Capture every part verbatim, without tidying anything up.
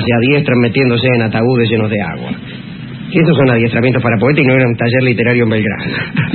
se adiestran metiéndose en ataúdes llenos de agua. Y estos son adiestramientos para poetas y no era un taller literario en Belgrano.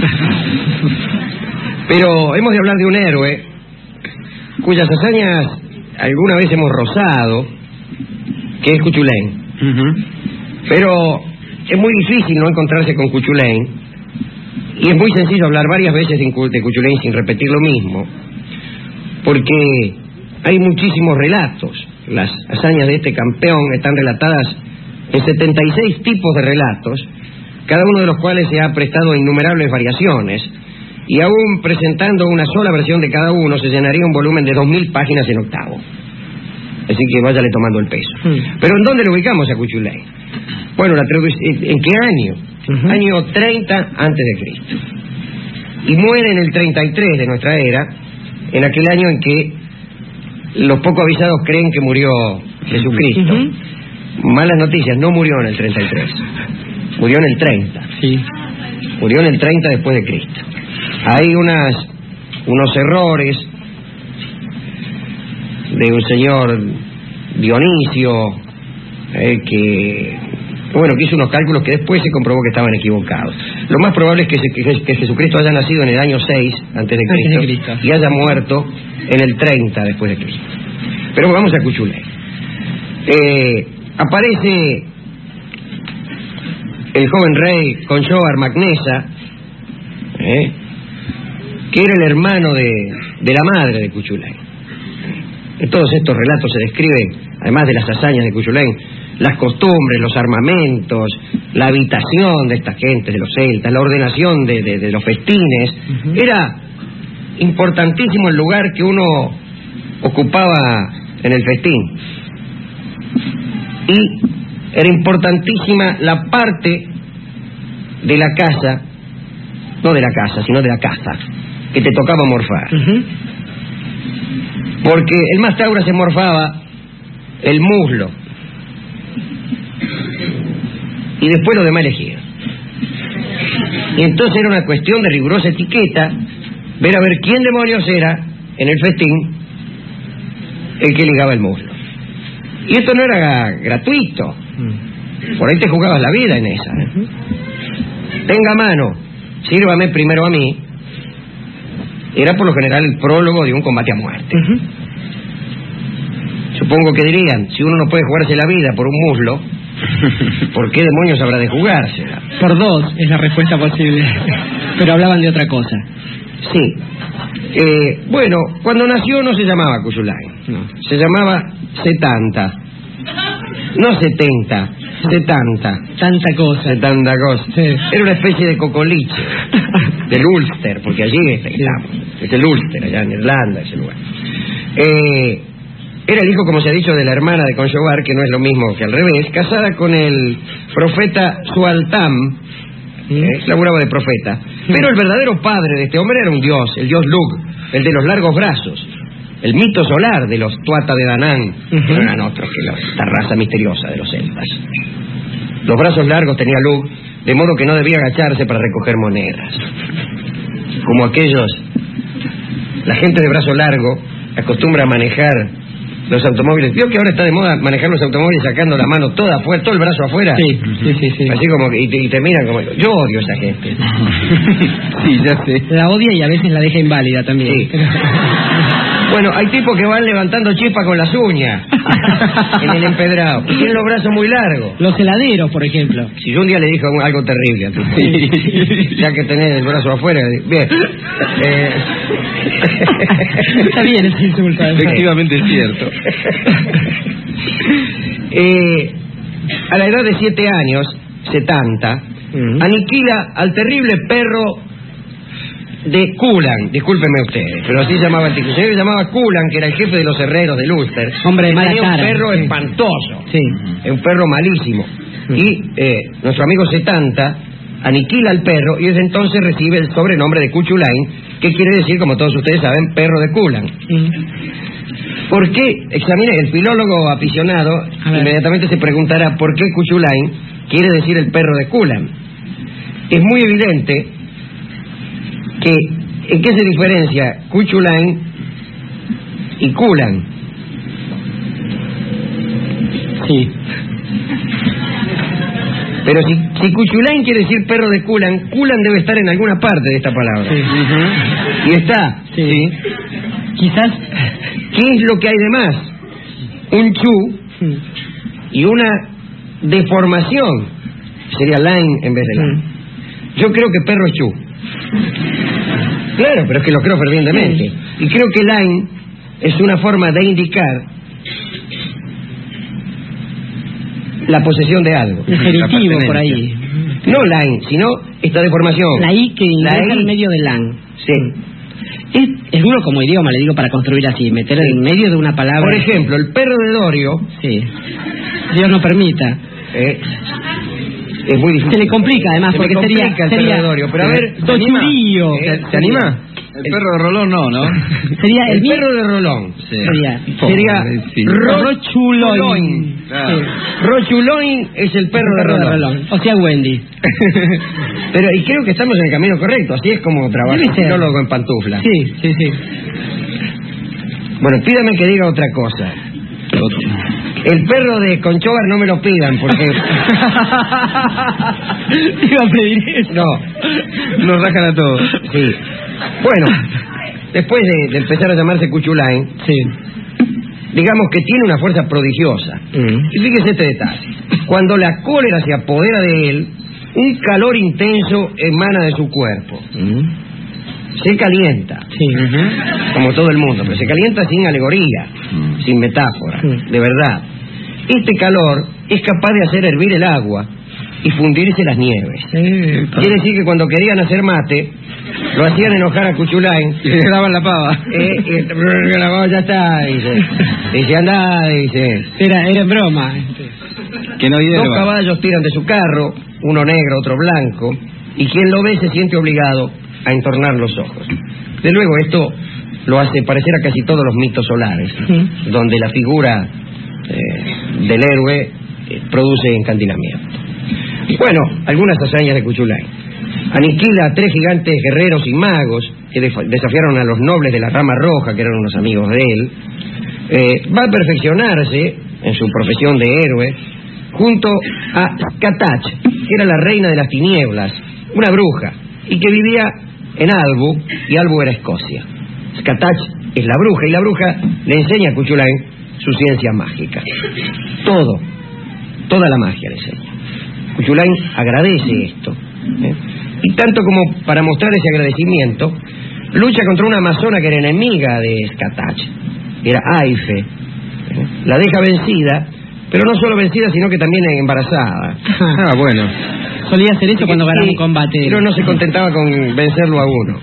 Pero hemos de hablar de un héroe cuyas hazañas alguna vez hemos rozado, que es Cuchulain. Uh-huh. Pero es muy difícil no encontrarse con Cuchulain, y es muy sencillo hablar varias veces de Cuchulain sin repetir lo mismo, porque hay muchísimos relatos. Las hazañas de este campeón están relatadas en setenta y seis tipos de relatos, cada uno de los cuales se ha prestado a innumerables variaciones, y aún presentando una sola versión de cada uno se llenaría un volumen de dos mil páginas en octavo. Así que váyale tomando el peso. Sí. Pero ¿en dónde lo ubicamos a Cuchulain? Bueno, la ¿en qué año? Uh-huh. Año treinta antes de Cristo. Y muere en el treinta y tres de nuestra era, en aquel año en que los poco avisados creen que murió Jesucristo. Uh-huh. Malas noticias, no murió en el treinta y tres. Murió en el treinta. Sí. Murió en el treinta después de Cristo. Hay unas unos errores de un señor Dionisio eh, que bueno que hizo unos cálculos que después se comprobó que estaban equivocados. Lo más probable es que, se, que Jesucristo haya nacido en el año seis antes de Cristo, antes de Cristo y haya muerto en el treinta después de Cristo. Pero vamos a Cuchulain. Eh, aparece el joven rey Conchobar Magnesa, eh, que era el hermano de, de la madre de Cuchulain. En todos estos relatos se describen, además de las hazañas de Cuchulain, las costumbres, los armamentos, la habitación de esta gente, de los celtas, la ordenación de, de, de los festines. Uh-huh. Era importantísimo el lugar que uno ocupaba en el festín. Y era importantísima la parte de la casa, no de la casa, sino de la caza, que te tocaba morfar. Uh-huh. Porque el Mastaura se morfaba el muslo y después lo demás elegía. Y entonces era una cuestión de rigurosa etiqueta ver a ver quién demonios era en el festín el que ligaba el muslo. Y esto no era gratuito. Por ahí te jugabas la vida en esa. Uh-huh. Tenga mano, sírvame primero a mí. Era por lo general el prólogo de un combate a muerte. Uh-huh. Supongo que dirían, si uno no puede jugarse la vida por un muslo, ¿por qué demonios habrá de jugársela? Por dos es la respuesta posible. Pero hablaban de otra cosa. Sí. Eh, bueno, cuando nació no se llamaba Cuchulain, no. Se llamaba Setanta. No setenta, setanta. Tanta cosa. Setanta cosa. Sí. Era una especie de cocoliche, del Ulster, porque allí estamos. Sí. Es el Ulster, allá en Irlanda, ese lugar. Eh, era el hijo, como se ha dicho, de la hermana de Conchobar, que no es lo mismo que al revés, casada con el profeta Sualtam, ¿Mm? eh, laburaba de profeta. Pero el verdadero padre de este hombre era un dios, el dios Lug, el de los largos brazos. El mito solar de los Tuatha de Danann, uh-huh. que no eran otros que los, esta raza misteriosa de los celtas. Los brazos largos tenía Lug, de modo que no debía agacharse para recoger monedas. Como aquellos, la gente de brazo largo acostumbra a manejar los automóviles. ¿Vio que ahora está de moda manejar los automóviles sacando la mano toda afuera, todo el brazo afuera? Sí, sí, sí. sí. Así como que, y te, y te miran como... Yo odio a esa gente. Sí, ya sé. La odia y a veces la deja inválida también. Sí. Bueno, hay tipos que van levantando chispas con las uñas en el empedrado. Y tienen los brazos muy largos. Los heladeros, por ejemplo. Si yo un día le dije algo terrible a ti, sí. Ya que tenés el brazo afuera, bien. Eh... Está bien ese insulto. Efectivamente es cierto. eh, a la edad de siete años, setanta, uh-huh. aniquila al terrible perro de Culan, discúlpenme ustedes, pero así se llamaba el tipo. Se llamaba Culan, que era el jefe de los herreros del Ulster. Hombre de mala Tenía cara. un perro sí. espantoso, sí. un perro malísimo. Sí. Y eh, nuestro amigo Setanta aniquila al perro y desde entonces recibe el sobrenombre de Cuchulain, que quiere decir, como todos ustedes saben, perro de Culan. Sí. ¿Por qué? Examine, el filólogo aficionado inmediatamente se preguntará por qué Cuchulain quiere decir el perro de Culan. Es muy evidente que ¿en qué se diferencia Cuchulain y Culan? Sí. Pero si, si Cuchulain quiere decir perro de Culan, Culan debe estar en alguna parte de esta palabra. Sí. Uh-huh. Y está. Sí. ¿Sí? Quizás. ¿Qué es lo que hay de más? Un chu sí. y una deformación. Sería line en vez de line. Sí. Yo creo que perro es chu. Claro, pero es que lo creo fervientemente. Sí. Y creo que line es una forma de indicar la posesión de algo. Un genitivo por ahí. No line, sino esta deformación. La I que ingresa en medio de lan. Sí. Es, es duro como idioma, le digo, para construir así, meter sí. en medio de una palabra. Por ejemplo, el perro de Dorio. Sí. Dios no permita. Eh, es muy difícil. Se le complica además, se porque sería, el sería perro de Dorio. Pero a ver, Dochurío. ¿Se, ¿Se anima? El perro de Rolón no, ¿no? Sería el, el perro de Rolón. Sí. Sería, sería sí. Rochuloin. Claro. Sí. Rochuloin es el perro, el perro de, Rolón. de Rolón. O sea, Wendy. Pero y creo que estamos en el camino correcto. Así es como trabaja el filólogo en pantufla. Sí, sí, sí. Bueno, pídame que diga otra cosa. El perro de Conchobar no me lo pidan porque... Iba a pedir eso. No. Nos rajan a todos. Sí. Bueno, después de, de empezar a llamarse Cuchulain, sí. digamos que tiene una fuerza prodigiosa. Mm. Y fíjese este detalle. Cuando la cólera se apodera de él, un calor intenso emana de su cuerpo. Mm. Se calienta, sí. uh-huh. como todo el mundo, pero se calienta sin alegoría, mm. sin metáfora, mm. de verdad. Este calor es capaz de hacer hervir el agua y fundirse las nieves. Sí, quiere decir que cuando querían hacer mate, lo hacían enojar a Cuchulain y le daban la pava. Eh, y la pava ya está, dice. Dice, anda, dice. Era, era en broma. Que no hierva. Dos caballos tiran de su carro, uno negro, otro blanco, y quien lo ve se siente obligado a entornar los ojos. De luego, esto lo hace parecer a casi todos los mitos solares, ¿sí? donde la figura eh, del héroe eh, produce encandilamiento. Bueno, algunas hazañas de Cuchulain. Aniquila a tres gigantes guerreros y magos que desafiaron a los nobles de la rama roja, que eran unos amigos de él. Eh, va a perfeccionarse en su profesión de héroe junto a Skatach, que era la reina de las tinieblas, una bruja, y que vivía en Albu, y Albu era Escocia. Skatach es la bruja, y la bruja le enseña a Cuchulain su ciencia mágica. Todo, toda la magia le enseña. Cuchulain agradece esto, ¿eh? y tanto como para mostrar ese agradecimiento, lucha contra una amazona que era enemiga de Skatach, era Aife, ¿eh? la deja vencida, pero no solo vencida, sino que también embarazada. Ah, bueno. Solía hacer eso cuando ganaba un combate. Pero no se contentaba con vencerlo a uno.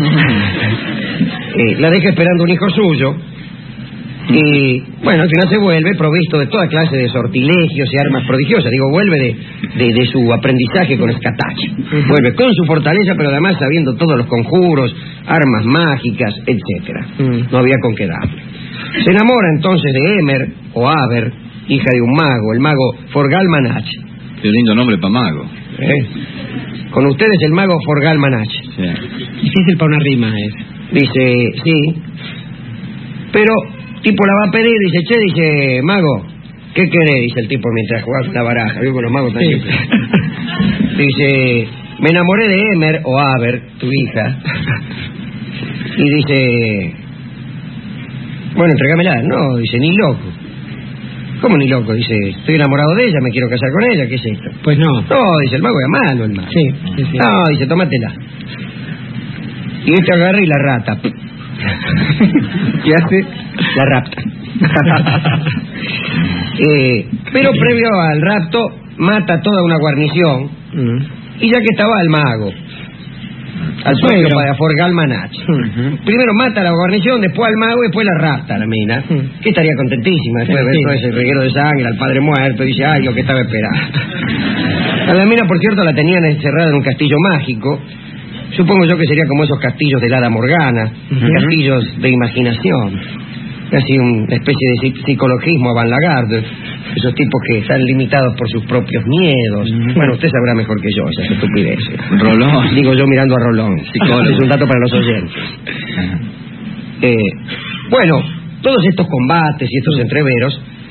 eh, la deja esperando un hijo suyo. Y bueno, al final se vuelve provisto de toda clase de sortilegios y armas prodigiosas. Digo, vuelve de, de, de su aprendizaje con Skatach. Uh-huh. Vuelve con su fortaleza, pero además sabiendo todos los conjuros, armas mágicas, etcétera. Uh-huh. No había con qué darle. Se enamora entonces de Emer o Aber, hija de un mago, el mago Forgalmanach. Qué lindo nombre para mago. ¿Eh? Con ustedes el mago Forgalmanach. Sí. Difícil para una rima es. Dice, sí. Pero tipo la va a pedir, dice, che, dice, mago, ¿qué querés? Dice el tipo mientras jugaba la baraja. Yo con los magos también. Sí. Dice, me enamoré de Emer o Aber, tu hija. Y dice, bueno, entrégamela. No, dice, ni loco. ¿Cómo ni loco? Dice, estoy enamorado de ella, me quiero casar con ella, ¿qué es esto? Pues no. No, dice, el mago es malo, el mago. Sí, sí, sí. No, dice, tómatela. Y este agarra y la rata. ¿Qué hace? La rapta. eh, pero previo al rapto, mata toda una guarnición, mm. y ya que estaba el mago, al suegro para Forgalmanach. Uh-huh. Primero mata a la guarnición, después al mago y después la rapta a la mina, uh-huh. que estaría contentísima después sí, de ver sí. todo ese reguero de sangre, al padre muerto, y dice, ay, lo que estaba esperando. A la mina, por cierto, la tenían encerrada en un castillo mágico. Supongo yo que sería como esos castillos de Hada Morgana, uh-huh. castillos de imaginación, casi una especie de psicologismo avant la garde, esos tipos que están limitados por sus propios miedos. Uh-huh. Bueno, usted sabrá mejor que yo esas estupideces. Rolón. Digo yo mirando a Rolón, psicólogo. Es un dato para los oyentes. Uh-huh. eh, bueno, todos estos combates y estos entreveros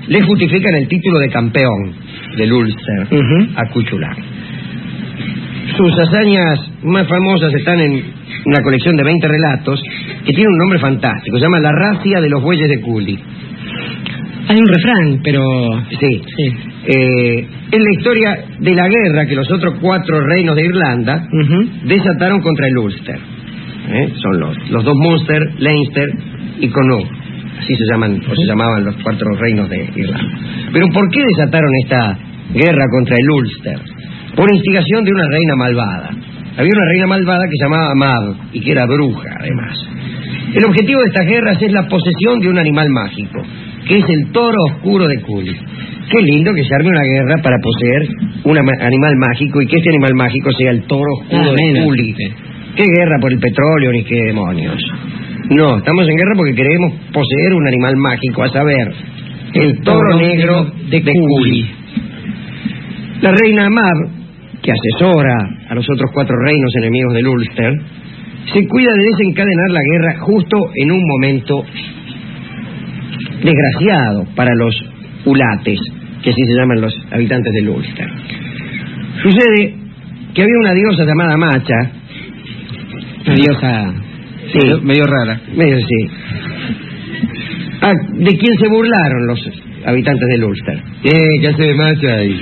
le justifican el título de campeón del Ulster uh-huh. a Cuchulain. Sus hazañas más famosas están en una colección de veinte relatos que tiene un nombre fantástico, se llama La racia de los bueyes de Cooley. Hay un refrán, pero... Sí. sí. Eh, es la historia de la guerra que los otros cuatro reinos de Irlanda uh-huh. desataron contra el Ulster. ¿Eh? Son los, los dos Munster, Leinster y Connaught. Así se llaman, o se llamaban los cuatro reinos de Irlanda. Pero ¿por qué desataron esta guerra contra el Ulster? Por instigación de una reina malvada. Había una reina malvada que se llamaba Mab y que era bruja, además. El objetivo de estas guerras es la posesión de un animal mágico, que es el toro oscuro de Cooley. Qué lindo que se arme una guerra para poseer un animal mágico y que este animal mágico sea el toro oscuro ah, de Cooley. ¿Qué guerra por el petróleo ni qué demonios? No, estamos en guerra porque queremos poseer un animal mágico, a saber, el toro, toro negro de, de Cooley. La reina Mab, que asesora a los otros cuatro reinos enemigos del Ulster, se cuida de desencadenar la guerra justo en un momento desgraciado para los ulates, que así se llaman los habitantes del Ulster. Sucede que había una diosa llamada Macha, una diosa sí, medio, medio rara, medio sí, ah, de quien se burlaron los habitantes del Ulster. Eh, ¿qué hace Macha ahí?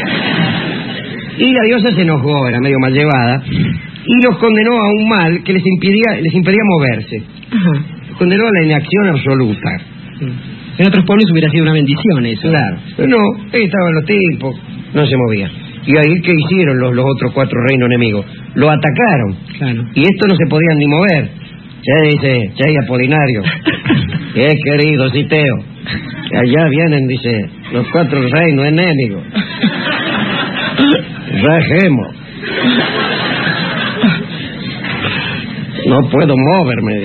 Y la diosa se enojó, era medio mal llevada, y los condenó a un mal que les impedía, les impedía moverse. Ajá. Los condenó a la inacción absoluta. En otros pueblos hubiera sido una bendición eso. Claro, pero no, ahí estaban los tipos, no se movían. Y ahí, ¿qué hicieron los, los otros cuatro reinos enemigos? Lo atacaron. Claro. Y estos no se podían ni mover. Ya dice, Chay Apolinario, qué querido Citeo, que allá vienen, dice, los cuatro reinos enemigos. Rajemos. No puedo moverme.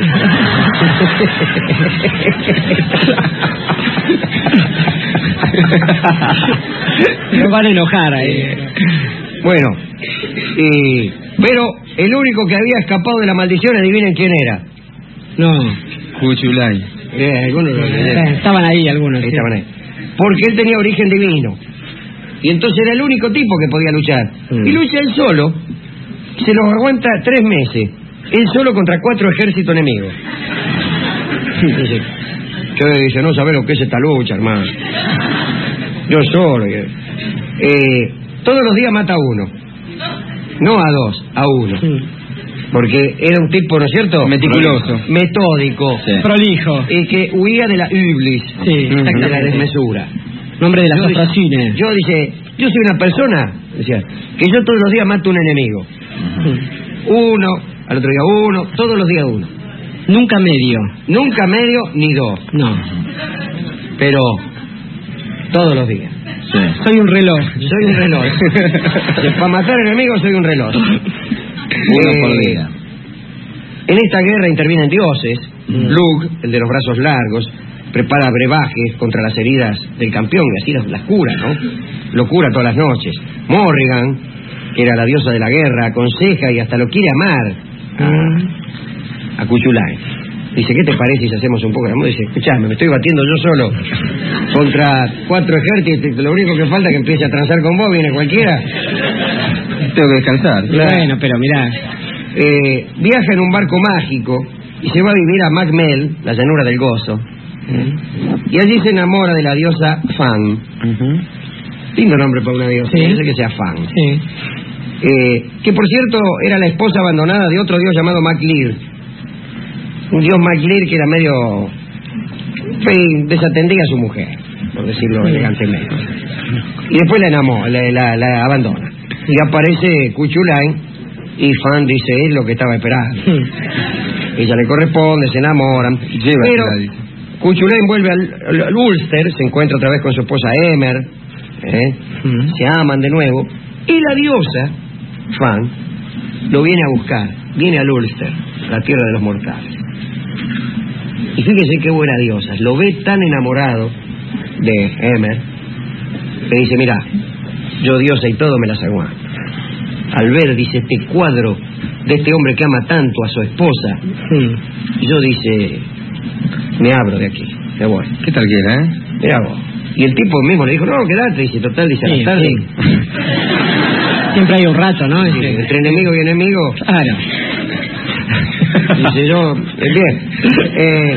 Me van a enojar ahí. Bueno, y, pero el único que había escapado de la maldición, adivinen quién era. No. Cuchulain. Eh, algunos lo eh, estaban ahí algunos. Sí. Estaban ahí. Porque él tenía origen divino. Y entonces era el único tipo que podía luchar. Mm. Y lucha él solo. Se los aguanta tres meses. Él solo contra cuatro ejércitos enemigos. Dice, yo dice, no sabés lo que es esta lucha, hermano. Yo solo. Eh, todos los días mata a uno. No a dos, a uno. Sí. Porque era un tipo, ¿no es cierto? Meticuloso. Metódico. Sí. Prolijo. Y que huía de la iblis. Sí, de la desmesura. Nombre de la yo, dice, yo dice, yo soy una persona, decía, que yo todos los días mato un enemigo. Uh-huh. Uno, al otro día uno, todos los días uno. Nunca medio. Nunca medio ni dos. No. Pero todos los días. Sí. Soy un reloj. Soy un reloj. Para matar enemigos soy un reloj. Uno eh, por día. En esta guerra intervienen dioses. Mm. Lug, el de los brazos largos, prepara brebajes contra las heridas del campeón y así las, las cura, ¿no? Lo cura todas las noches. Morrigan, que era la diosa de la guerra, aconseja y hasta lo quiere amar a, a Cuchulain. Dice, ¿qué te parece si hacemos un poco de amor? Dice, escuchame, me estoy batiendo yo solo contra cuatro ejércitos, lo único que falta es que empiece a transar con vos, viene cualquiera. Tengo que descansar. Claro. Bueno, pero mirá. Eh, viaja en un barco mágico y se va a vivir a Macmel, la llanura del gozo. ¿Eh? Y allí se enamora de la diosa Fan. Uh-huh. Lindo nombre para una diosa, sí. Parece que sea Fan. Sí. Eh, que por cierto era la esposa abandonada de otro dios llamado Maclear. Un dios Maclear que era medio fe, desatendía a su mujer, por decirlo elegantemente. Y después la enamora, la, la, la abandona. Y aparece Cuchulain y Fan dice, es lo que estaba esperando. Ella le corresponde, se enamoran. Lleva pero Cuchulain vuelve al, al Ulster, se encuentra otra vez con su esposa Emer, ¿eh? uh-huh. Se aman de nuevo. Y la diosa, Fan, lo viene a buscar, viene al Ulster, la tierra de los mortales. Y fíjese qué buena diosa, lo ve tan enamorado de Emer, que dice, mira, yo diosa y todo me las aguanto. Al ver, dice, este cuadro de este hombre que ama tanto a su esposa, mm. yo, dice, me abro de aquí, me voy. ¿Qué tal que era, eh? Mira vos, Y el tipo mismo le dijo, no, quédate, dice, total, dice, a la Sí, tarde. sí. Siempre hay un rato, ¿no? Sí, Este, entre enemigo y enemigo. Claro. Dice yo, eh, bien. Eh,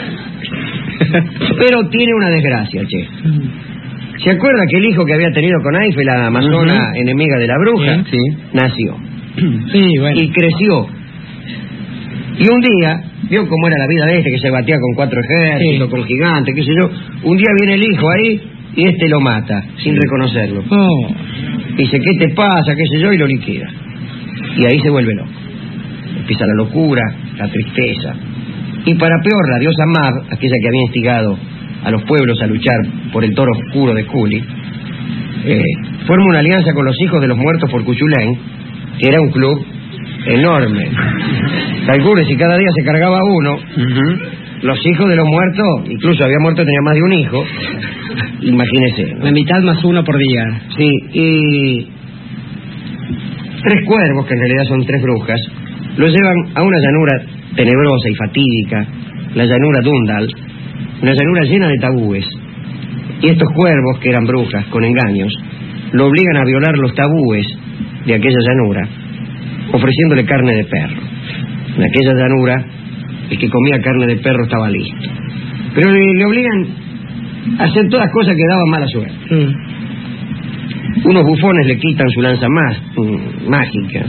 pero tiene una desgracia, che. ¿Se acuerda que el hijo que había tenido con Aife, la amazona Uh-huh. enemiga de la bruja, Sí. nació? Sí, bueno. Y creció. Y un día, vio cómo era la vida de este, que se batía con cuatro ejércitos, Sí. con gigantes, qué sé yo. Un día viene el hijo ahí y este lo mata, sin reconocerlo. Oh. Dice, ¿qué te pasa? qué sé yo, y lo liquida. Y ahí se vuelve loco. Empieza la locura, la tristeza. Y para peor, la diosa Mab, aquella que había instigado a los pueblos a luchar por el toro oscuro de Culi, eh, forma una alianza con los hijos de los muertos por Cuchulain, que era un club enorme. Calcule, si cada día se cargaba uno, Uh-huh. los hijos de los muertos, incluso había muerto, tenía más de un hijo, imagínese, ¿no? La mitad más uno por día. Sí, y tres cuervos, que en realidad son tres brujas, los llevan a una llanura tenebrosa y fatídica, la llanura Dundal, una llanura llena de tabúes. Y estos cuervos, que eran brujas con engaños, lo obligan a violar los tabúes de aquella llanura, ofreciéndole carne de perro. En aquella llanura, el que comía carne de perro estaba listo. Pero le, le obligan a hacer todas cosas que daban mala suerte. Mm. Unos bufones le quitan su lanza más, mm, mágica.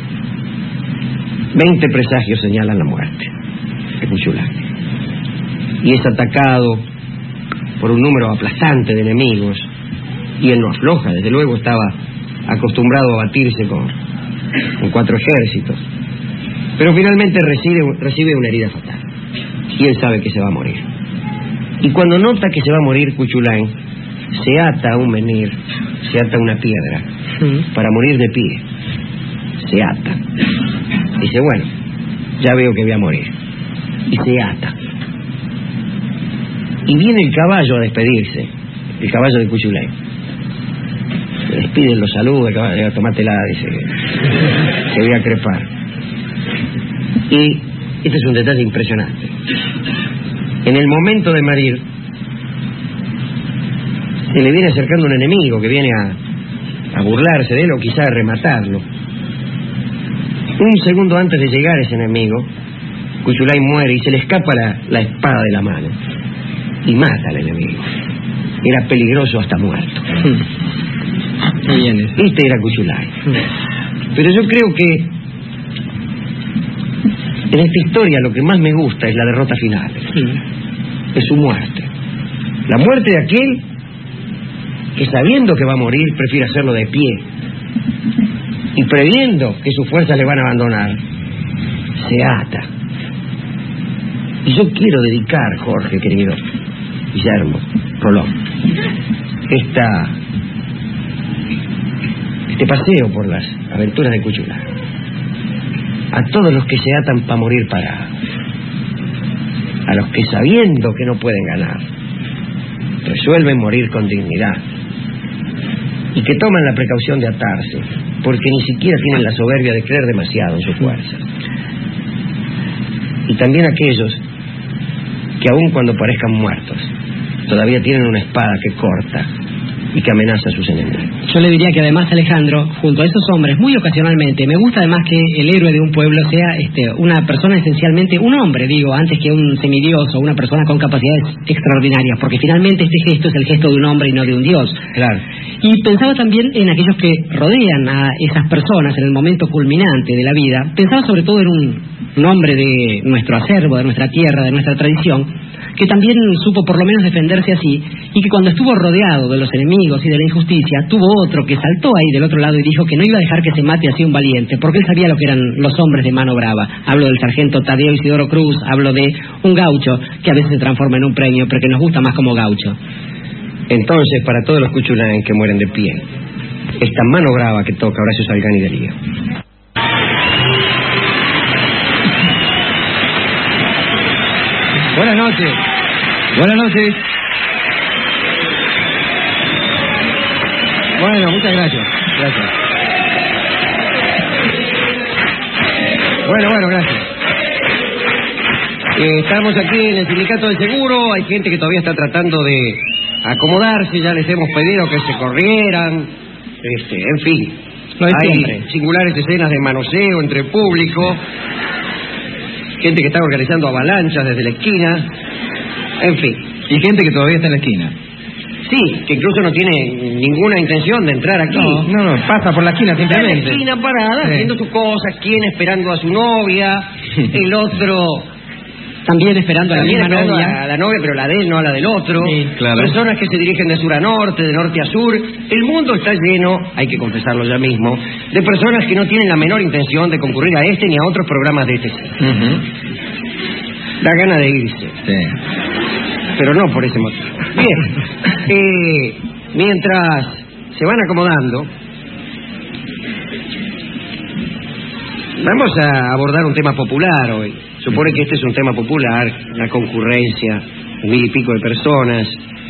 Veinte presagios señalan la muerte de Cuchulain. Y es atacado por un número aplastante de enemigos. Y él no afloja, desde luego estaba acostumbrado a batirse con, con cuatro ejércitos. Pero finalmente recibe, recibe una herida fatal. Y él sabe que se va a morir. Y cuando nota que se va a morir Cuchulain, se ata a un menhir, se ata a una piedra, Mm. para morir de pie. Se ata. Dice, bueno, ya veo que voy a morir. Y se ata. Y viene el caballo a despedirse, el caballo de Cuchulain. Se despide, lo saluda, el caballo, tomátela, dice, que voy a crepar. Y este es un detalle impresionante. En el momento de morir, se le viene acercando un enemigo que viene a, a burlarse de él o quizá a rematarlo. Un segundo antes de llegar ese enemigo, Cuchulain muere y se le escapa la, la espada de la mano y mata al enemigo. Era peligroso hasta muerto. Qué bien eso. Este era Cuchulain. Pero yo creo que en esta historia lo que más me gusta es la derrota final. Es su muerte. La muerte de aquel que, sabiendo que va a morir, prefiere hacerlo de pie. Y previendo que sus fuerzas le van a abandonar, se ata. Y yo quiero dedicar, Jorge, querido, Guillermo, Rolón, esta, este paseo por las aventuras de Cuchulain a todos los que se atan para morir parados, a los que, sabiendo que no pueden ganar, resuelven morir con dignidad y que toman la precaución de atarse porque ni siquiera tienen la soberbia de creer demasiado en sus fuerzas. Y también aquellos que, aun cuando parezcan muertos, todavía tienen una espada que corta y que amenaza a sus enemigos. Yo le diría que además, Alejandro, junto a esos hombres, muy ocasionalmente, me gusta además que el héroe de un pueblo sea este, una persona esencialmente, un hombre, digo, antes que un semidios o una persona con capacidades extraordinarias, porque finalmente este gesto es el gesto de un hombre y no de un dios. Claro. Y pensaba también en aquellos que rodean a esas personas en el momento culminante de la vida. Pensaba sobre todo en un, un hombre de nuestro acervo, de nuestra tierra, de nuestra tradición, que también supo por lo menos defenderse así, y que cuando estuvo rodeado de los enemigos y de la injusticia, tuvo otro que saltó ahí del otro lado y dijo que no iba a dejar que se mate así un valiente, porque él sabía lo que eran los hombres de mano brava. Hablo del sargento Tadeo Isidoro Cruz, hablo de un gaucho que a veces se transforma en un premio, pero que nos gusta más como gaucho. Entonces, para todos los Cuchulain que mueren de pie, esta mano brava que toca Horacio Salgani de Lío. Buenas noches. Buenas noches. Bueno, muchas gracias. Gracias. Bueno, bueno, gracias. Eh, estamos aquí en el Sindicato del Seguro, hay gente que todavía está tratando de acomodarse, ya les hemos pedido que se corrieran, este, en fin. Lo de Hay siempre. singulares escenas de manoseo entre público, gente que está organizando avalanchas desde la esquina, en fin. Y gente que todavía está en la esquina. Sí, que incluso no tiene ninguna intención de entrar aquí. No, no, no, pasa por la esquina Está en la simplemente. esquina parada, Sí. haciendo sus cosas, quien esperando a su novia, el otro También esperando a la también misma esperando novia. a la novia, pero la de él, no a la del otro. Sí, claro. Personas que se dirigen de sur a norte, de norte a sur. El mundo está lleno, hay que confesarlo ya mismo, de personas que no tienen la menor intención de concurrir a este ni a otros programas de este cine. Ujú. Da gana de irse, Sí. pero no por ese motivo. Bien, eh, mientras se van acomodando, vamos a abordar un tema popular hoy. Supone que este es un tema popular, la concurrencia, mil y pico de personas.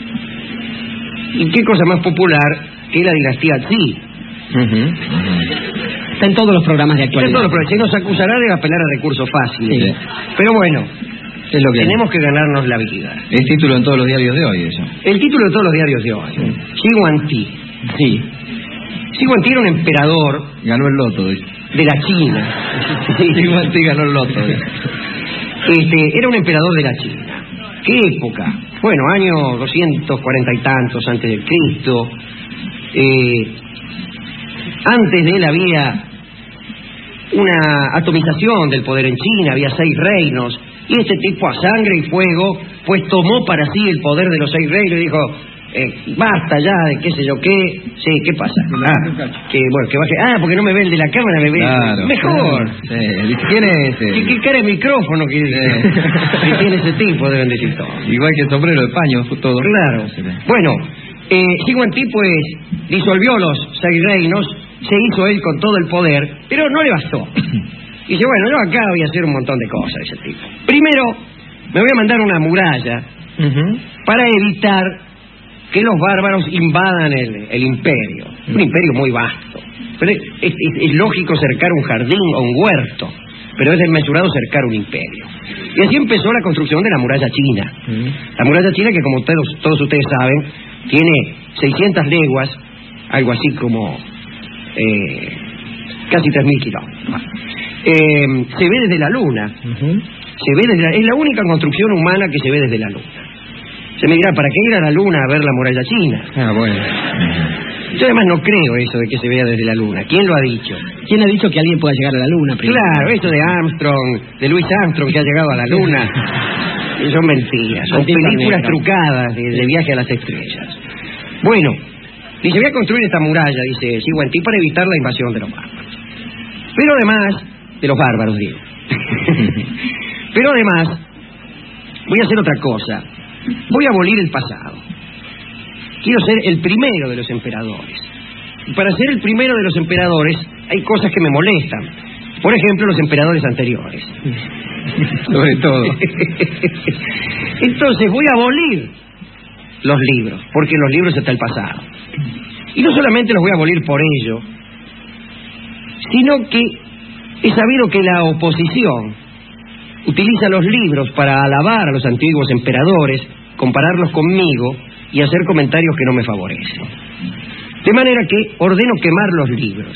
¿Y qué cosa más popular que la dinastía Tsi? Ujú. Está en todos los programas de actualidad. Todo lo que nos acusará de apelar a recursos fáciles. Sí. Pero bueno, Es lo que tenemos que ganarnos la vida. es título en todos los diarios de hoy, eso. El título de todos los diarios de hoy, Xi Guangti. Sí. Xi Guangti era un emperador Ganó el loto, dice. de la China. Sí, Guantí ganó el loto, dice. Este, era un emperador de la China. ¿Qué época? Bueno, año doscientos cuarenta y tantos antes de Cristo. Eh, antes de él había una atomización del poder en China, había seis reinos, y este tipo a sangre y fuego, pues tomó para sí el poder de los seis reinos y dijo, eh, basta ya de qué sé yo qué, sí, ¿qué pasa? Ah, que bueno, que baje, ah, porque no me ve el de la cámara, me ve Claro. mejor. Sí. Dice, ¿quién es ese? ¿Qué, qué cara de micrófono que, que tiene ese tipo? Deben decir todos. Igual que el sombrero de paño, todo. Claro. Bueno, eh, Xi Guangti pues disolvió los seis reinos, se hizo él con todo el poder, pero no le bastó. Y dice, bueno, yo acá voy a hacer un montón de cosas, ese tipo. Primero, me voy a mandar una muralla Ujú. para evitar que los bárbaros invadan el, el imperio. Un imperio muy vasto. Pero es, es- es lógico cercar un jardín o un huerto, pero es desmesurado cercar un imperio. Y así empezó la construcción de la muralla china. La muralla china que, como ustedes, todos ustedes saben, tiene seiscientas leguas, algo así como eh, casi tres mil kilómetros. Eh, se ve desde la luna. Ujú. Se ve desde la- es la única construcción humana que se ve desde la luna. Se me dirá, ¿para qué ir a la luna a ver la muralla china? Ah, bueno. Yo además no creo eso de que se vea desde la luna. ¿Quién lo ha dicho? ¿Quién ha dicho que alguien pueda llegar a la luna primero? Claro, esto de Armstrong, de Louis Armstrong que ha llegado a la luna, son mentiras, son Maldita películas negra. trucadas de, de viaje a las estrellas. Bueno, dice, voy a construir esta muralla, dice Xi Guangti, para evitar la invasión de los bárbaros. Pero además, de los bárbaros digo. Pero además, voy a hacer otra cosa. Voy a abolir el pasado. Quiero ser el primero de los emperadores. Y para ser el primero de los emperadores hay cosas que me molestan. Por ejemplo, los emperadores anteriores. Sobre todo. Entonces voy a abolir los libros, porque en los libros está el pasado. Y no solamente los voy a abolir por ello, sino que he sabido que la oposición utiliza los libros para alabar a los antiguos emperadores, compararlos conmigo y hacer comentarios que no me favorecen. De manera que ordeno quemar los libros.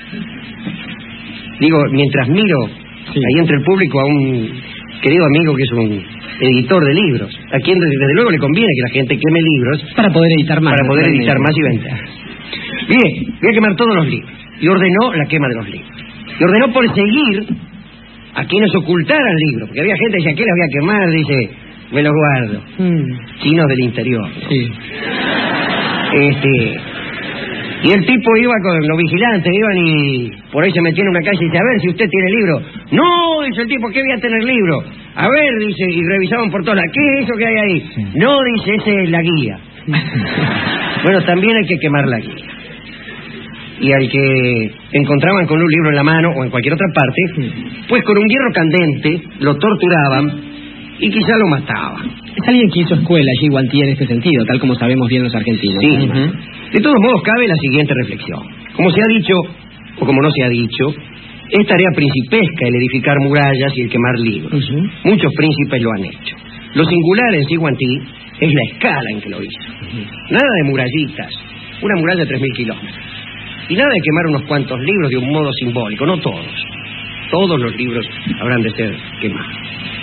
Digo, mientras miro Sí. ahí entre el público a un querido amigo que es un editor de libros, a quien desde, desde luego le conviene que la gente queme libros Para poder editar más. para poder naturalmente. editar más y vender. Bien, voy a quemar todos los libros. Y ordenó la quema de los libros. Y ordenó perseguir a quienes ocultaran libros. Porque había gente que decía, ¿qué les voy a quemar? Dice, me los guardo. Mm, Chinos del interior. sí. Este, y el tipo iba con los vigilantes, iban y por ahí se metían en una calle y dice, a ver si usted tiene libro. No, dice el tipo, ¿qué voy a tener libro? A ver, dice, y revisaban por todas las, ¿qué es eso que hay ahí? Sí. No, dice, esa es la guía. Bueno, también hay que quemar la guía. Y al que encontraban con un libro en la mano o en cualquier otra parte, pues con un hierro candente lo torturaban y quizá lo mataban. Es alguien que hizo escuela Xi Guangti en este sentido, tal como sabemos bien los argentinos. Sí. Ujú. De todos modos, cabe la siguiente reflexión. Como se ha dicho, o como no se ha dicho, es tarea principesca el edificar murallas y el quemar libros. Ujú. Muchos príncipes lo han hecho. Lo singular en Xi Guangti es la escala en que lo hizo. Nada de murallitas, una muralla de tres mil kilómetros. Y nada de quemar unos cuantos libros de un modo simbólico, no todos. Todos los libros habrán de ser quemados.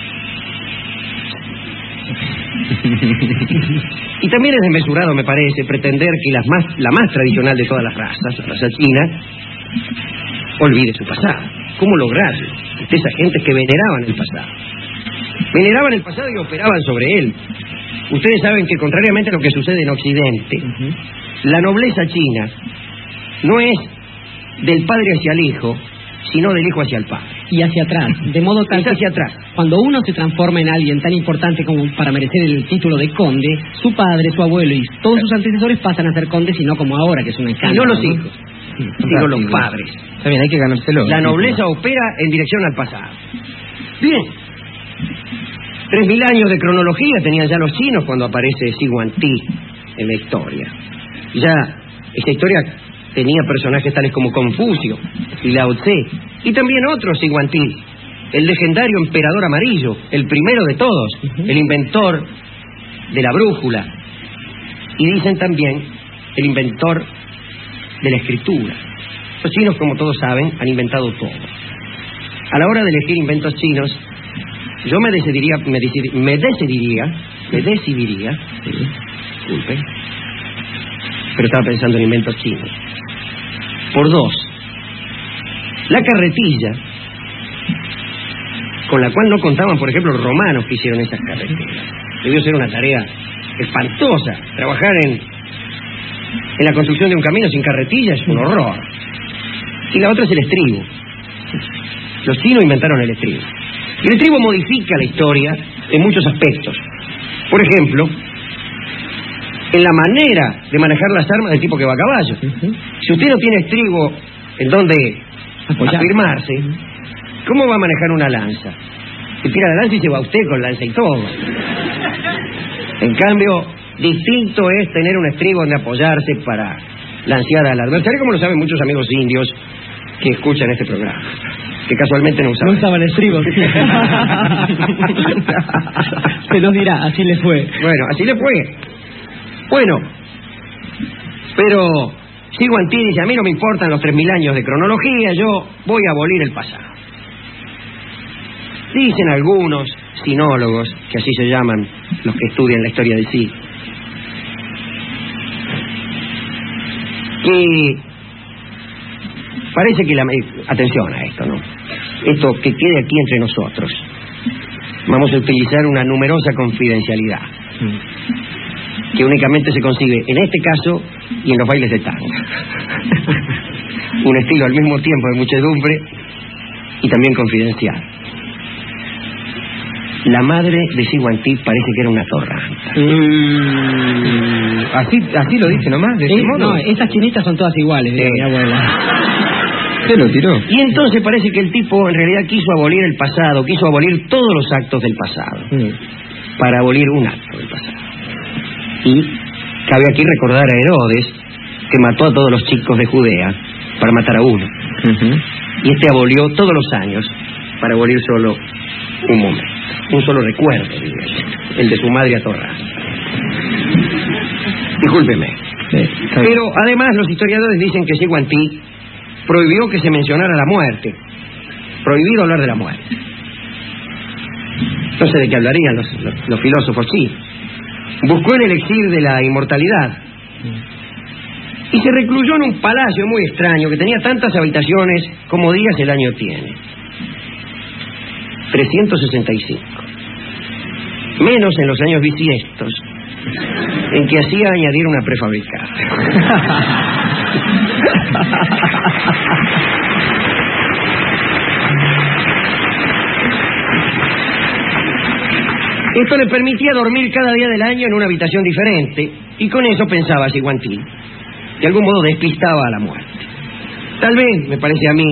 Y también es desmesurado, me parece, pretender que las más, la más tradicional de todas las razas, la raza china, olvide su pasado. ¿Cómo lograrlo? De esas gentes que veneraban el pasado. Veneraban el pasado y operaban sobre él. Ustedes saben que, contrariamente a lo que sucede en Occidente, uh-huh. la nobleza china no es del padre hacia el hijo, sino del hijo hacia el padre. Y hacia atrás, de modo tal que hacia atrás. Cuando uno se transforma en alguien tan importante como para merecer el título de conde, su padre, su abuelo y todos sus antecesores pasan a ser condes, y no como ahora, que es un escándalo. Y no los ¿no? hijos, sí, sino los padres. Está bien, hay que ganárselo. La nobleza opera en dirección al pasado. Bien. Tres mil años de cronología tenían ya los chinos cuando aparece Zhiguangti en la historia. Ya esta historia tenía personajes tales como Confucio y Lao Tse, y también otro Zhiguangti, el legendario emperador amarillo, el primero de todos, uh-huh. el inventor de la brújula, y dicen también el inventor de la escritura. Los chinos, como todos saben, han inventado todo. A la hora de elegir inventos chinos, yo me decidiría, me, decid, me decidiría, me decidiría, sí, disculpe, pero estaba pensando en inventos chinos, por dos. La carretilla, con la cual no contaban, por ejemplo, los romanos que hicieron esas carreteras. Debió ser una tarea espantosa. Trabajar en, en la construcción de un camino sin carretilla es un horror. Y la otra es el estribo. Los chinos inventaron el estribo. Y el estribo modifica la historia en muchos aspectos. Por ejemplo, en la manera de manejar las armas del tipo que va a caballo. Uh-huh. Si usted no tiene estribo en donde afirmarse, ¿cómo va a manejar una lanza? Se tira la lanza y se va usted con lanza y todo. En cambio, distinto es tener un estribo donde apoyarse para lancear al adversario, como lo saben muchos amigos indios que escuchan este programa, que casualmente no usaban. No usaban estribos. Se nos dirá, así le fue. Bueno, así le fue. Bueno, pero Zhiguangti dice, a mí no me importan los tres mil años de cronología, yo voy a abolir el pasado. Dicen algunos sinólogos, que así se llaman los que estudian la historia de sí, que parece que la... Atención a esto, ¿no? Esto que quede aquí entre nosotros. Vamos a utilizar una numerosa confidencialidad, que únicamente se consigue en este caso y en los bailes de tango. Un estilo al mismo tiempo de muchedumbre y también confidencial. La madre de Zhiguangti parece que era una torranta. Mm, así, así lo dice nomás, de ese modo. No, estas chinitas son todas iguales, de mi abuela. Se lo tiró. Y entonces parece que el tipo en realidad quiso abolir el pasado, quiso abolir todos los actos del pasado, mm. para abolir un acto del pasado. Y cabe aquí recordar a Herodes, que mató a todos los chicos de Judea para matar a uno. Uh-huh. Y este abolió todos los años para abolir solo un momento, un solo recuerdo, el de su madre atorrada. Discúlpeme. Sí, pero además los historiadores dicen que Zhiguangti prohibió que se mencionara la muerte. Prohibido hablar de la muerte. No sé de qué hablarían los, los, los filósofos chinos. Buscó el elixir de la inmortalidad y se recluyó en un palacio muy extraño que tenía tantas habitaciones como días el año tiene. trescientos sesenta y cinco. Menos en los años bisiestos, en que hacía añadir una prefabricada. Esto le permitía dormir cada día del año en una habitación diferente, y con eso pensaba Zhiguangti. De algún modo despistaba a la muerte. Tal vez, me parece a mí,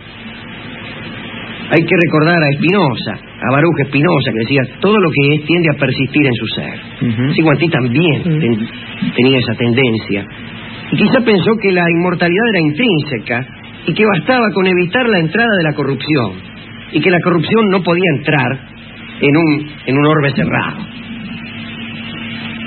hay que recordar a Spinoza, a Baruch Spinoza, que decía, todo lo que es tiende a persistir en su ser. Uh-huh. Zhiguangti también uh-huh. ten, tenía esa tendencia. Y quizá pensó que la inmortalidad era intrínseca y que bastaba con evitar la entrada de la corrupción, y que la corrupción no podía entrar en un, en un orbe cerrado.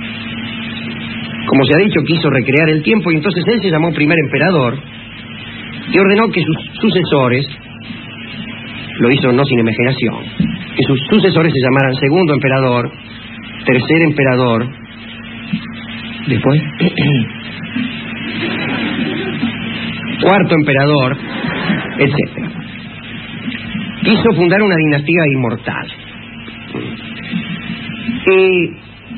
como se ha dicho, quiso recrear el tiempo y entonces él se llamó primer emperador y ordenó que sus sucesores, lo hizo no sin imaginación, que sus sucesores se llamaran segundo emperador, tercer emperador, después cuarto emperador, etcétera. Quiso fundar una dinastía inmortal. Y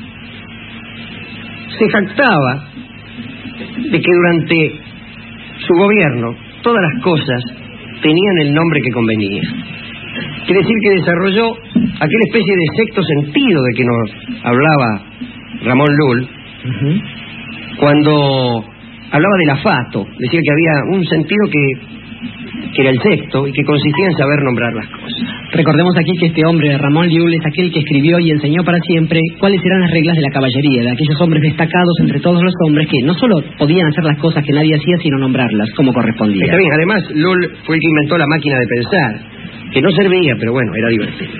se jactaba de que durante su gobierno todas las cosas tenían el nombre que convenía. Quiere decir que desarrolló aquella especie de sexto sentido de que nos hablaba Ramón Lull, uh-huh. cuando hablaba del afato, decía que había un sentido que, que era el sexto y que consistía en saber nombrar las cosas. Recordemos aquí que este hombre, Ramón Llull, es aquel que escribió y enseñó para siempre cuáles eran las reglas de la caballería, de aquellos hombres destacados entre todos los hombres que no solo podían hacer las cosas que nadie hacía, sino nombrarlas como correspondía. Está bien, además Lull fue el que inventó la máquina de pensar, que no servía, pero bueno, era divertido.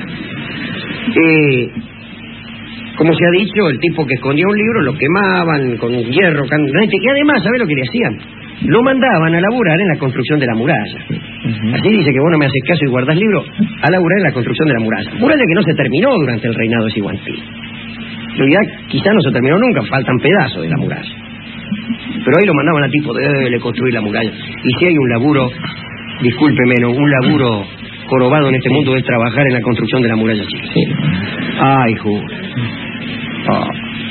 Eh, como se ha dicho, el tipo que escondía un libro lo quemaban con hierro candente, y además, ¿sabe lo que le hacían? Lo mandaban a laburar en la construcción de la muralla. Uh-huh. Así dice que vos no me haces caso y guardás libro, a laburar en la construcción de la muralla. Muralla que no se terminó durante el reinado de Siguantí. En realidad, quizá no se terminó nunca, faltan pedazos de la muralla. Pero ahí lo mandaban a tipo de le construir la muralla. Y si hay un laburo, discúlpeme, no, un laburo jorobado en este mundo es trabajar en la construcción de la muralla chica. Sí. Ay, Julio. Oh.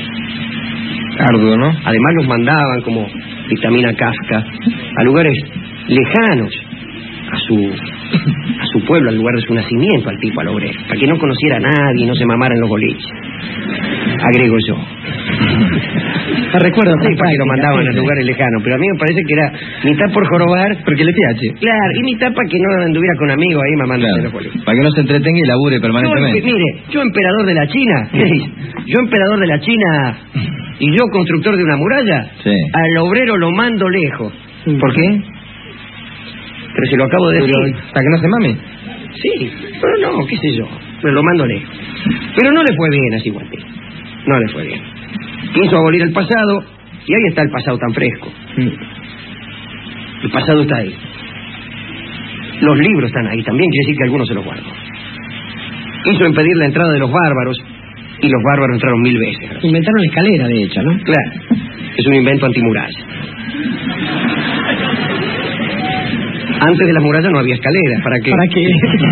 Arduo, ¿no? Además los mandaban, como dictamina Kafka, a lugares lejanos a su a su pueblo, al lugar de su nacimiento, al tipo, al obrero, para que no conociera a nadie y no se mamara en los boliches. Agrego yo. Te recuerdo, sí, para que lo mandaban a lugares lejanos, pero a mí me parece que era mitad por jorobar, porque le piache. Claro, y mitad para que no anduviera con amigos ahí mamándose claro, los boliches. Para que no se entretenga y labure permanentemente. Yo, mire, yo emperador de la China, ¿qué dice? Yo emperador de la China y yo constructor de una muralla, sí. Al obrero lo mando lejos. ¿Por qué? Pero si lo acabo de decir. Pero, ¿para que no se mame? Sí, pero no, qué sé yo, pero lo mando lejos. Pero no le fue bien a Siguantí, no le fue bien. Quiso abolir el pasado y ahí está el pasado tan fresco. El pasado está ahí. Los libros están ahí también, quiere decir que algunos se los guardó. Quiso impedir la entrada de los bárbaros y los bárbaros entraron mil veces. Inventaron la escalera, de hecho, ¿no? Claro, es un invento antimuralla. Antes de las murallas no había escaleras, ¿para qué? ¿Para qué?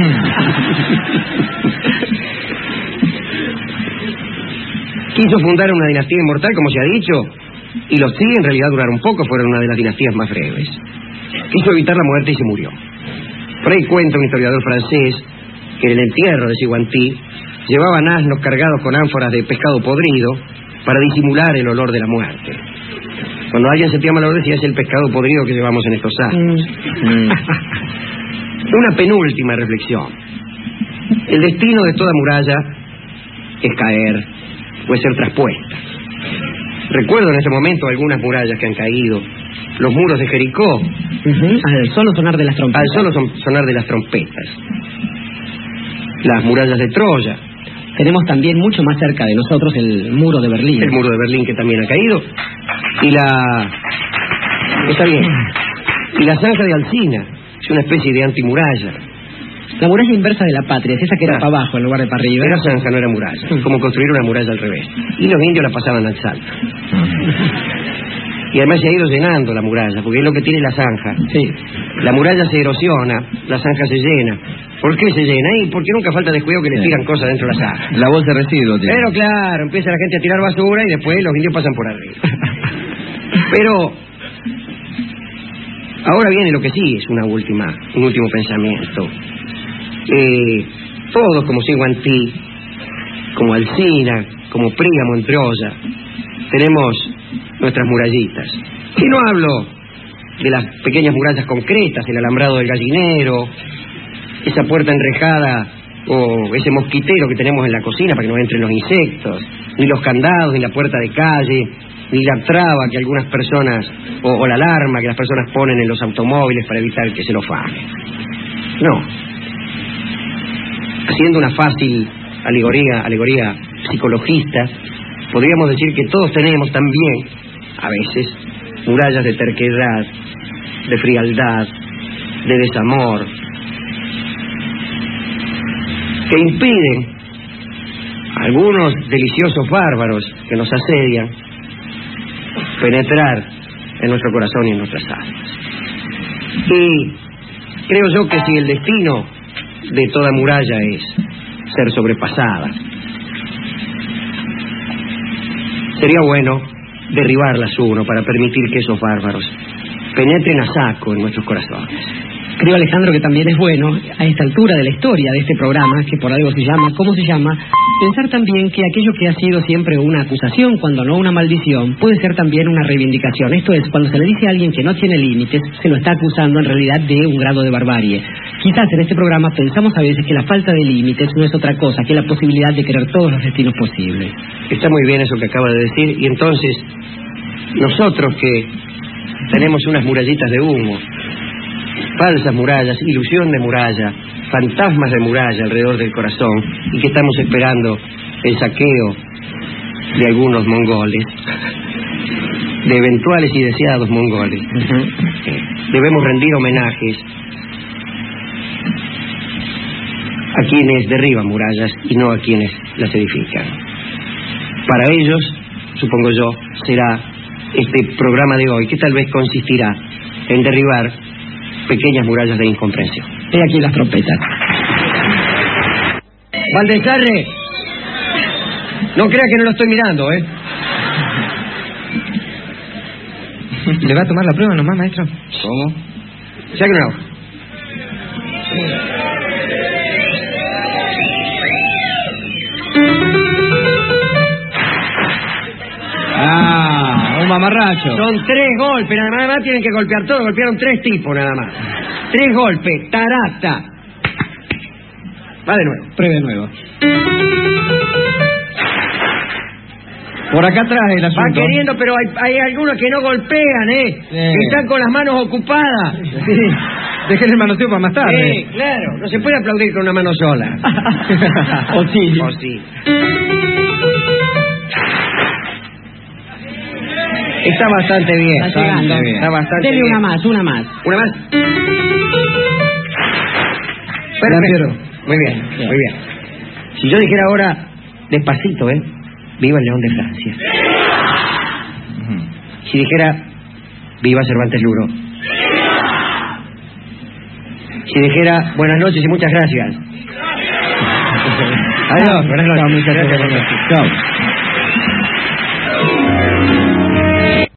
Quiso fundar una dinastía inmortal, como se ha dicho, y los sí en realidad duraron poco, fueron una de las dinastías más breves. Quiso evitar la muerte y se murió. Por ahí cuenta un historiador francés que en el entierro de Siguantí llevaban asnos cargados con ánforas de pescado podrido para disimular el olor de la muerte. Cuando alguien sentía mal olor decía, es el pescado podrido que llevamos en estos asnos. Mm. Una penúltima reflexión. El destino de toda muralla es caer, puede ser traspuesta. Recuerdo en ese momento algunas murallas que han caído. Los muros de Jericó. Uh-huh. Al solo sonar de las trompetas. Al solo son, sonar de las trompetas. Las murallas de Troya. Tenemos también mucho más cerca de nosotros el muro de Berlín. El muro de Berlín que también ha caído. Y la... Está bien. Y la zanja de Alcina. Es una especie de antimuralla. La muralla inversa de la patria, es esa que era ah, para abajo en lugar de para arriba. Era zanja, no era muralla. Es como construir una muralla al revés. Y los indios la pasaban al salto. Y además se ha ido llenando la muralla, porque es lo que tiene la zanja. Sí. La muralla se erosiona, la zanja se llena. ¿Por qué se llena? Y porque nunca falta descuido que le tiran sí. cosas dentro de la zanja. La bolsa de residuos. Tío. Pero claro, empieza la gente a tirar basura y después los indios pasan por arriba. Pero ahora viene lo que sí es una última, un último pensamiento. Eh, todos como Siguantí, como Alcina, como Príamo en Troya, tenemos nuestras murallitas. Y no hablo de las pequeñas murallas concretas, el alambrado del gallinero, esa puerta enrejada o ese mosquitero que tenemos en la cocina para que no entren los insectos, ni los candados, ni la puerta de calle, ni la traba que algunas personas, o, o la alarma que las personas ponen en los automóviles para evitar que se lo faje. No. Haciendo una fácil alegoría, alegoría psicologista, podríamos decir que todos tenemos también a veces, murallas de terquedad, de frialdad, de desamor, que impiden a algunos deliciosos bárbaros que nos asedian penetrar en nuestro corazón y en nuestras almas. Y creo yo que si el destino de toda muralla es ser sobrepasada, sería bueno derribarlas uno para permitir que esos bárbaros penetren a saco en nuestros corazones. Creo, Alejandro, que también es bueno, a esta altura de la historia de este programa, que por algo se llama, ¿cómo se llama?, pensar también que aquello que ha sido siempre una acusación, cuando no una maldición, puede ser también una reivindicación. Esto es, cuando se le dice a alguien que no tiene límites, se lo está acusando en realidad de un grado de barbarie. Quizás en este programa pensamos a veces que la falta de límites no es otra cosa que la posibilidad de querer todos los destinos posibles. Está muy bien eso que acaba de decir, y entonces, nosotros que tenemos unas murallitas de humo, falsas murallas, ilusión de muralla, fantasmas de muralla alrededor del corazón, y que estamos esperando el saqueo de algunos mongoles, de eventuales y deseados mongoles. Uh-huh. eh, debemos rendir homenajes a quienes derriban murallas y no a quienes las edifican. Para ellos, supongo yo, será este programa de hoy, que tal vez consistirá en derribar pequeñas murallas de incomprensión. He aquí las trompetas. Baldassarre, no crea que no lo estoy mirando, ¿eh? ¿Le va a tomar la prueba nomás, maestro? ¿Cómo? Saque una hoja. Ah, un mamarracho. Son tres golpes, nada más tienen que golpear todo. Golpearon tres tipos nada más. Tres golpes, tarata. Va de nuevo. Pruebe de nuevo. Por acá atrás el asunto. Va queriendo, pero hay, hay algunos que no golpean, ¿eh? Sí. Que están con las manos ocupadas. Sí. Dejen el manoseo para más tarde. Sí, claro. No se puede aplaudir con una mano sola. O sí. O sí. Está bastante bien. Está llegando. Bien. Está bastante Dele bien. una más, una más. ¿Una más? Perfecto. Muy bien, muy bien. Si yo dijera ahora, despacito, ¿eh? Viva el León de Francia. Si dijera, viva Cervantes Luro. Si dijera, buenas noches y muchas gracias. Adiós, buenas noches. Chao, muchas gracias. Chao.